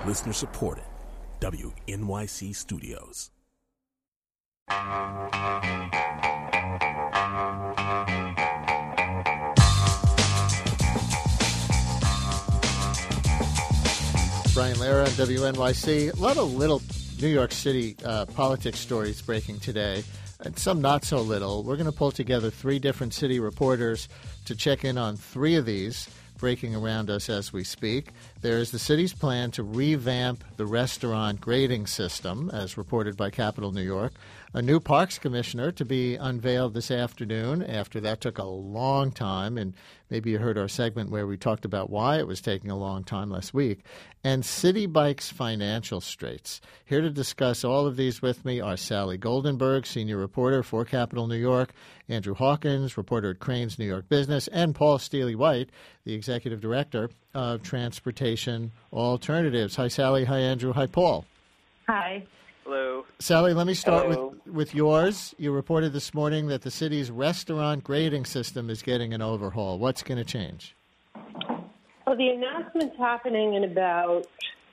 Listener supported. WNYC Studios. Brian Lara on WNYC. A lot of little New York City politics stories breaking today, and some not so little. We're going to pull together three different city reporters to check in on three of these breaking around us as we speak. There is the city's plan to revamp the restaurant grading system, as reported by Capital New York. A new parks commissioner to be unveiled this afternoon after that took a long time, and maybe you heard our segment where we talked about why it was taking a long time last week. And City Bike's financial straits. Here to discuss all of these with me are Sally Goldenberg, senior reporter for Capital New York, Andrew Hawkins, reporter at Crain's New York Business, and Paul Steely-White, the executive director of Transportation Alternatives. Hi, Sally. Hi, Andrew. Hi, Paul. Hi. Hello. Sally, let me start with yours. You reported this morning that the city's restaurant grading system is getting an overhaul. What's going to change? Well, the announcement's happening in about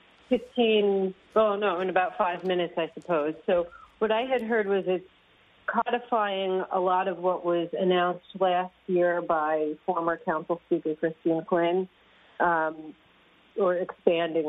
in about 5 minutes, I suppose. So what I had heard was it's codifying a lot of what was announced last year by former Council Speaker Christine Quinn, or expanding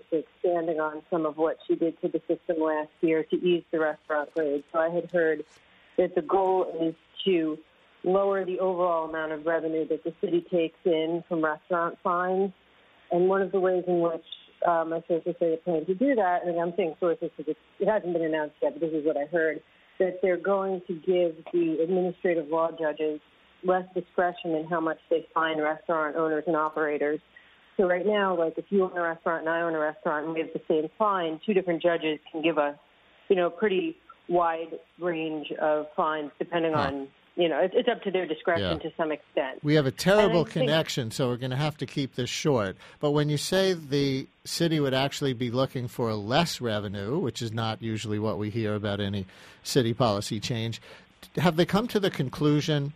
on some of what she did to the system last year to ease the restaurant grade. So I had heard that the goal is to lower the overall amount of revenue that the city takes in from restaurant fines. And one of the ways in which my sources say they plan to do that, and I'm saying sources because it hasn't been announced yet, but this is what I heard, that they're going to give the administrative law judges less discretion in how much they fine restaurant owners and operators. So right now, like if you own a restaurant and I own a restaurant and we have the same fine, two different judges can give us, a pretty wide range of fines depending on, it's up to their discretion to some extent. We have a terrible connection, so we're going to have to keep this short. But when you say the city would actually be looking for less revenue, which is not usually what we hear about any city policy change, have they come to the conclusion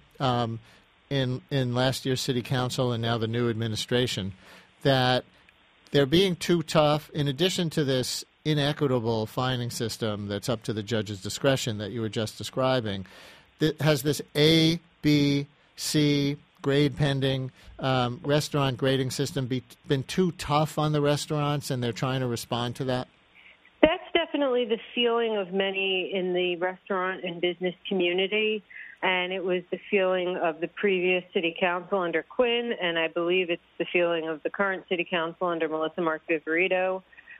in last year's city council and now the new administration that they're being too tough, in addition to this inequitable fining system that's up to the judge's discretion that you were just describing? Has this A, B, C grade pending restaurant grading system been too tough on the restaurants, and they're trying to respond to that? That's definitely the feeling of many in the restaurant and business community. And it was the feeling of the previous city council under Quinn, and I believe it's the feeling of the current city council under Melissa Mark-Viverito.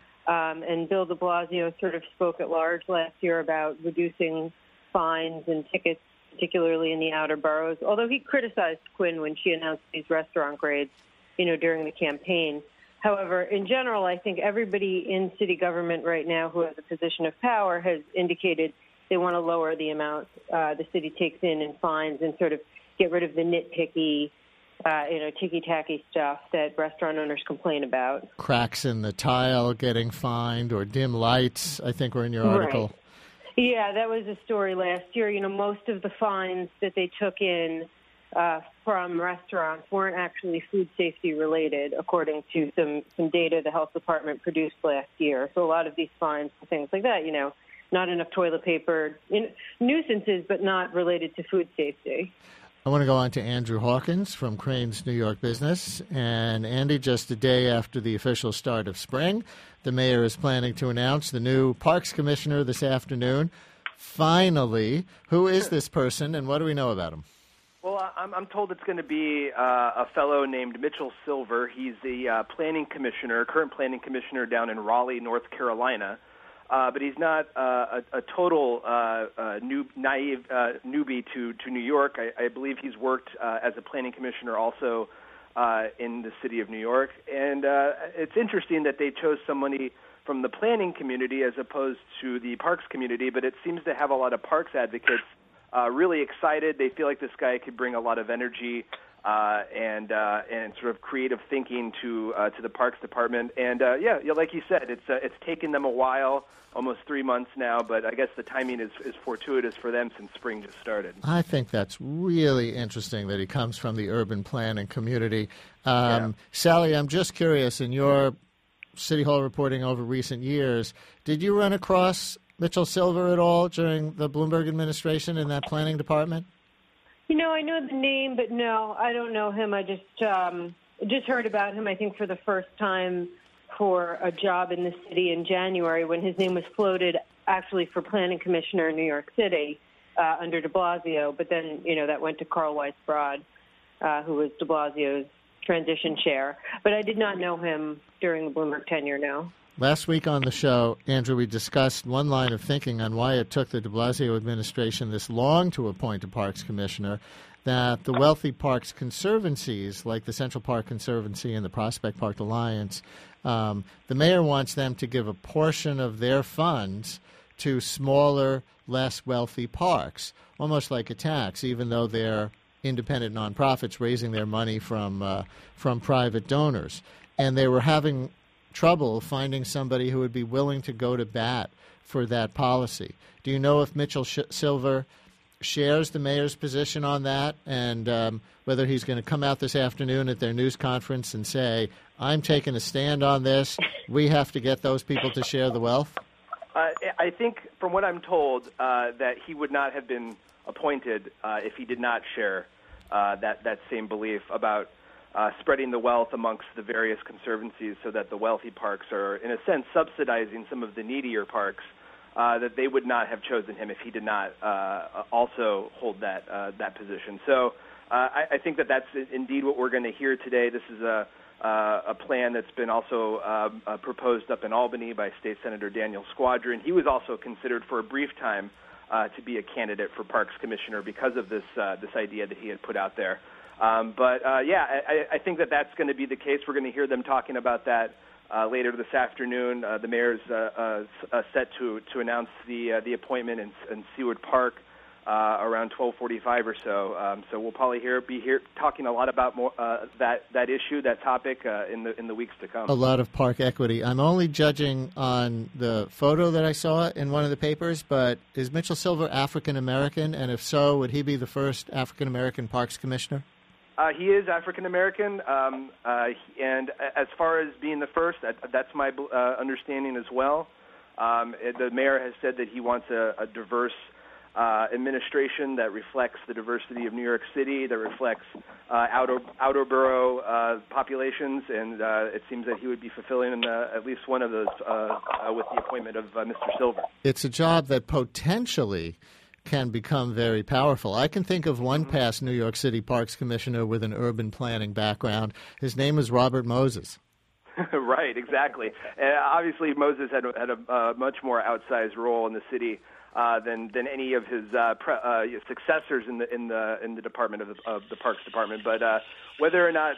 And Bill de Blasio sort of spoke at large last year about reducing fines and tickets, particularly in the outer boroughs, although he criticized Quinn when she announced these restaurant grades, during the campaign. However, in general, I think everybody in city government right now who has a position of power has indicated they want to lower the amount the city takes in fines and sort of get rid of the nitpicky, ticky-tacky stuff that restaurant owners complain about. Cracks in the tile getting fined or dim lights, I think were in your article. Right. Yeah, that was a story last year. Most of the fines that they took in from restaurants weren't actually food safety related, according to some data the health department produced last year. So a lot of these fines for things like that, not enough toilet paper, nuisances, but not related to food safety. I want to go on to Andrew Hawkins from Crain's New York Business. And Andy, just a day after the official start of spring, the mayor is planning to announce the new parks commissioner this afternoon. Finally, who is this person and what do we know about him? Well, I'm told it's going to be a fellow named Mitchell Silver. He's the current planning commissioner down in Raleigh, North Carolina. But he's not a total newbie to New York. I believe he's worked as a planning commissioner also in the city of New York. And it's interesting that they chose somebody from the planning community as opposed to the parks community, but it seems to have a lot of parks advocates really excited. They feel like this guy could bring a lot of energy and sort of creative thinking to the Parks Department. And like you said, it's taken them a while, almost 3 months now. But I guess the timing is fortuitous for them since spring just started. I think that's really interesting that he comes from the urban planning community. Sally, I'm just curious, in your City Hall reporting over recent years. Did you run across Mitchell Silver at all during the Bloomberg administration in that planning department? I know the name, but no, I don't know him. I just heard about him, I think, for the first time for a job in the city in January when his name was floated actually for planning commissioner in New York City under de Blasio. But then, that went to Carl Weiss Broad, who was de Blasio's transition chair. But I did not know him during the Bloomberg tenure, no. Last week on the show, Andrew, we discussed one line of thinking on why it took the de Blasio administration this long to appoint a parks commissioner, that the wealthy parks conservancies, like the Central Park Conservancy and the Prospect Park Alliance, the mayor wants them to give a portion of their funds to smaller, less wealthy parks, almost like a tax, even though they're independent nonprofits raising their money from private donors. And they were having trouble finding somebody who would be willing to go to bat for that policy. Do you know if Mitchell Silver shares the mayor's position on that, and whether he's going to come out this afternoon at their news conference and say, I'm taking a stand on this, we have to get those people to share the wealth? I think, from what I'm told, that he would not have been appointed if he did not share that same belief about spreading the wealth amongst the various conservancies so that the wealthy parks are, in a sense, subsidizing some of the needier parks, that they would not have chosen him if he did not also hold that position. So I think that that's indeed what we're going to hear today. This is a plan that's been also proposed up in Albany by State Senator Daniel Squadron. He was also considered for a brief time to be a candidate for Parks Commissioner because of this idea that he had put out there. I think that that's going to be the case. We're going to hear them talking about that later this afternoon. The mayor's set to announce the appointment in Seward Park around 12:45 or so. So we'll probably be here talking a lot about more that issue, that topic in the weeks to come. A lot of park equity. I'm only judging on the photo that I saw in one of the papers, but is Mitchell Silver African American? And if so, would he be the first African American Parks Commissioner? He is African American, and as far as being the first, that's my understanding as well. The mayor has said that he wants a diverse administration that reflects the diversity of New York City, that reflects outer borough populations, and it seems that he would be fulfilling at least one of those with the appointment of Mr. Silver. It's a job that potentially can become very powerful. I can think of one past New York City Parks Commissioner with an urban planning background. His name is Robert Moses. Right, exactly. Obviously, Moses had a much more outsized role in the city than any of his successors in the department of the Parks Department. But whether or not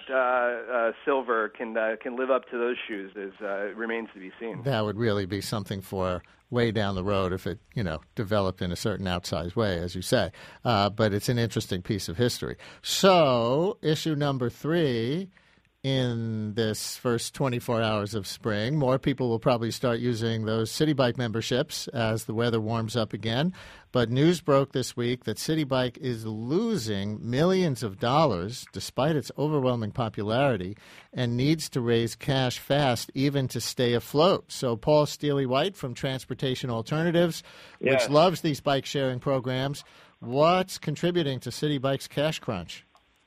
Silver can live up to those shoes remains to be seen. That would really be something for way down the road if it developed in a certain outsized way, as you say. But it's an interesting piece of history. So issue number 3. In this first 24 hours of spring, more people will probably start using those Citi Bike memberships as the weather warms up again. But news broke this week that Citi Bike is losing millions of dollars despite its overwhelming popularity and needs to raise cash fast even to stay afloat. So Paul Steely-White from Transportation Alternatives, which loves these bike-sharing programs, what's contributing to Citi Bike's cash crunch?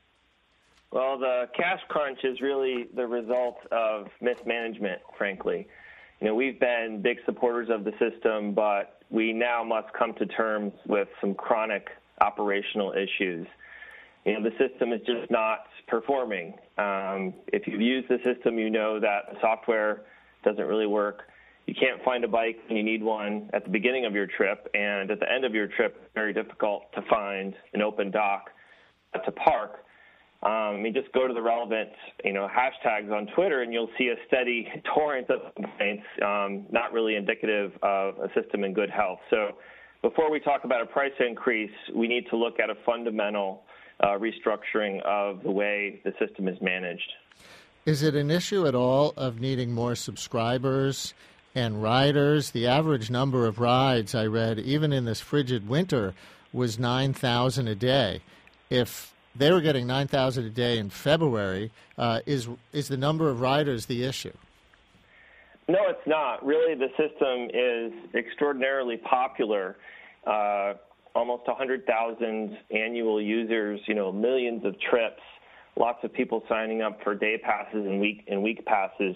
Well, the cash crunch is really the result of mismanagement, frankly. We've been big supporters of the system, but we now must come to terms with some chronic operational issues. The system is just not performing. If you've used the system, you know that the software doesn't really work. You can't find a bike when you need one at the beginning of your trip, and at the end of your trip, it's very difficult to find an open dock to park. Just go to the relevant, hashtags on Twitter, and you'll see a steady torrent of complaints, not really indicative of a system in good health. So before we talk about a price increase, we need to look at a fundamental restructuring of the way the system is managed. Is it an issue at all of needing more subscribers and riders? The average number of rides I read, even in this frigid winter, was 9,000 a day. If they were getting 9,000 a day in February, is the number of riders the issue? No, it's not. Really, the system is extraordinarily popular. Almost 100,000 annual users, millions of trips, lots of people signing up for day passes and week passes.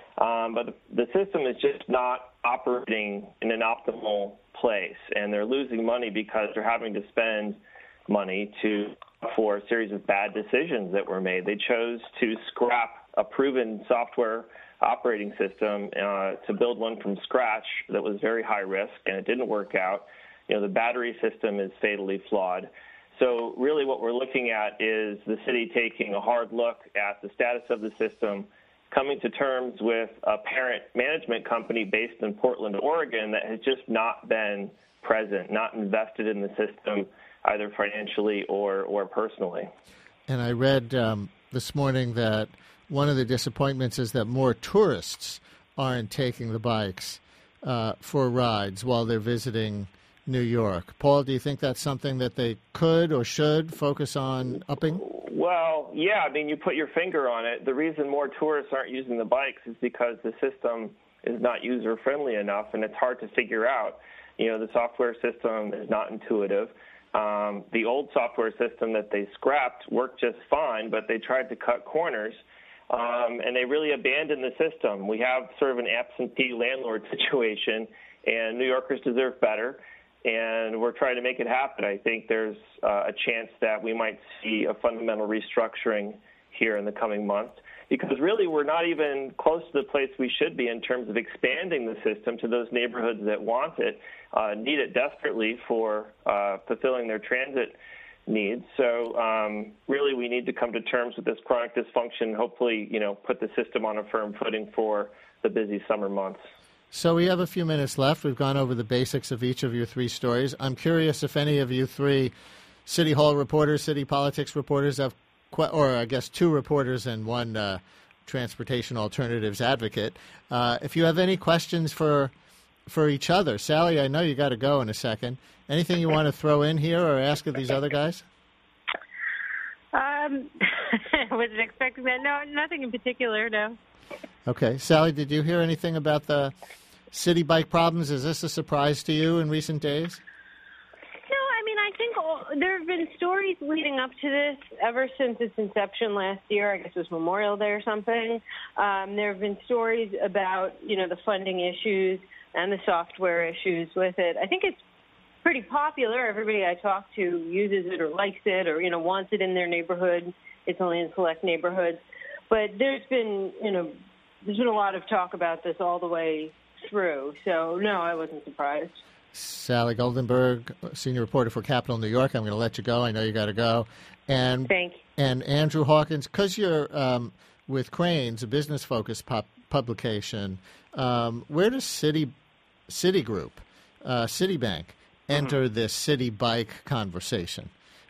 But the system is just not operating in an optimal place, and they're losing money because they're having to spend money for a series of bad decisions that were made. They chose to scrap a proven software operating system to build one from scratch that was very high risk, and it didn't work out. The battery system is fatally flawed. So really what we're looking at is the city taking a hard look at the status of the system, coming to terms with a parent management company based in Portland, Oregon, that has just not been present, not invested in the system, either financially or personally. And I read this morning that one of the disappointments is that more tourists aren't taking the bikes for rides while they're visiting New York. Paul, do you think that's something that they could or should focus on upping? Well, yeah, you put your finger on it. The reason more tourists aren't using the bikes is because the system is not user-friendly enough, and it's hard to figure out. The software system is not intuitive. The old software system that they scrapped worked just fine, but they tried to cut corners, and they really abandoned the system. We have sort of an absentee landlord situation, and New Yorkers deserve better. And we're trying to make it happen. I think there's a chance that we might see a fundamental restructuring here in the coming months, because really we're not even close to the place we should be in terms of expanding the system to those neighborhoods that want it, need it desperately for fulfilling their transit needs. So really we need to come to terms with this chronic dysfunction, hopefully, put the system on a firm footing for the busy summer months. So we have a few minutes left. We've gone over the basics of each of your three stories. I'm curious if any of you three City Hall reporters, city politics reporters have, or I guess two reporters and one transportation alternatives advocate. If you have any questions for each other. Sally, I know you got to go in a second. Anything you want to throw in here or ask of these other guys? Wasn't expecting that. No, nothing in particular, no. Okay. Sally, did you hear anything about the city bike problems? Is this a surprise to you in recent days? No, I think there have been stories leading up to this ever since its inception last year. I guess it was Memorial Day or something. There have been stories about, the funding issues and the software issues with it. I think it's pretty popular. Everybody I talk to uses it or likes it or, wants it in their neighborhood. It's only in select neighborhoods. But there's been a lot of talk about this all the way through. So, no, I wasn't surprised. Sally Goldenberg, senior reporter for Capital New York. I'm going to let you go. I know you got to go. And thank you. And Andrew Hawkins, because you're with Cranes, a business-focused publication, where does Citigroup, Citibank, enter this city bike conversation?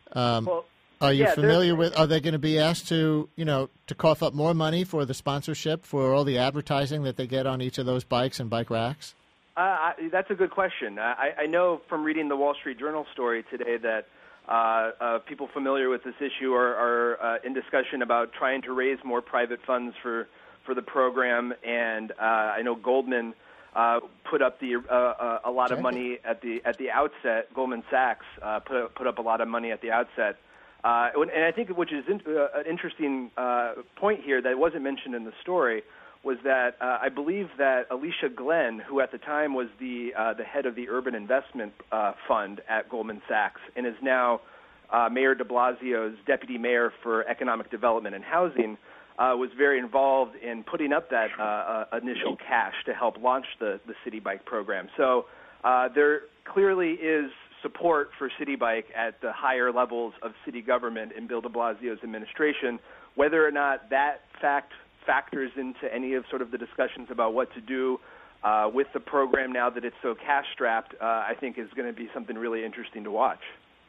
Are you familiar with? Are they going to be asked to, to cough up more money for the sponsorship for all the advertising that they get on each of those bikes and bike racks? That's a good question. I know from reading the Wall Street Journal story today that people familiar with this issue are in discussion about trying to raise more private funds for the program, and I know Goldman put up a lot of money at the outset. Goldman Sachs put up a lot of money at the outset. And I think which is an interesting point here that wasn't mentioned in the story was that I believe that Alicia Glenn, who at the time was the head of the Urban Investment Fund at Goldman Sachs and is now Mayor de Blasio's deputy mayor for economic development and housing, was very involved in putting up that initial cash to help launch the City Bike program. So there clearly is support for City Bike at the higher levels of city government in Bill de Blasio's administration. Whether or not that fact factors into any of sort of the discussions about what to do with the program now that it's so cash-strapped, I think is going to be something really interesting to watch.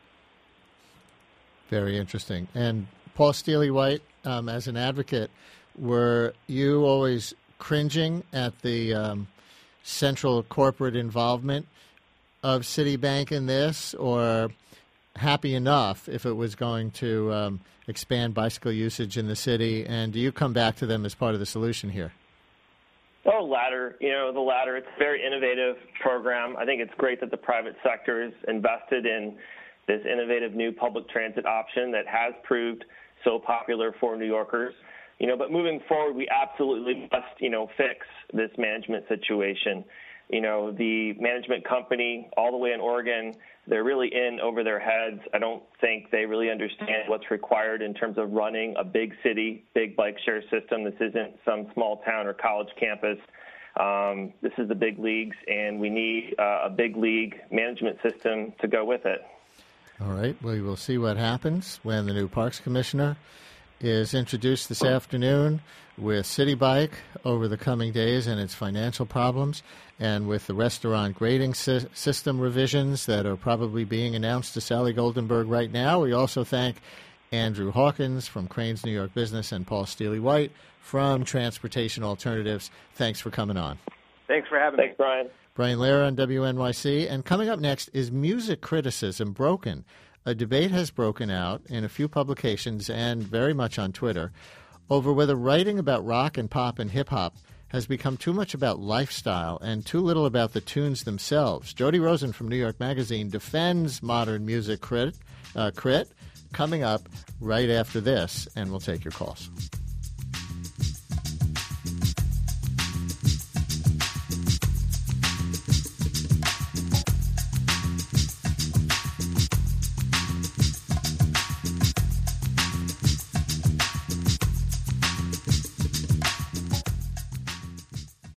Very interesting. And Paul Steely-White, as an advocate, were you always cringing at the central corporate involvement of Citibank in this, or happy enough if it was going to expand bicycle usage in the city? And do you come back to them as part of the solution here? Oh, latter. The latter. It's a very innovative program. I think it's great that the private sector is invested in this innovative new public transit option that has proved so popular for New Yorkers. But moving forward, we absolutely must, fix this management situation. The management company all the way in Oregon, they're really in over their heads. I don't think they really understand what's required in terms of running a big city, big bike share system. This isn't some small town or college campus. This is the big leagues, and we need a big league management system to go with it. All right. We will see what happens when the new Parks Commissioner is introduced this afternoon with City Bike over the coming days and its financial problems, and with the restaurant grading system revisions that are probably being announced to Sally Goldenberg right now. We also thank Andrew Hawkins from Crane's New York Business and Paul Steely-White from Transportation Alternatives. Thanks for coming on. Thanks for having me. Thanks, Brian. Brian Lehrer on WNYC. And coming up next is Music Criticism Broken. A debate has broken out in a few publications and very much on Twitter over whether writing about rock and pop and hip-hop has become too much about lifestyle and too little about the tunes themselves. Jody Rosen from New York Magazine defends modern music crit, coming up right after this, and we'll take your calls.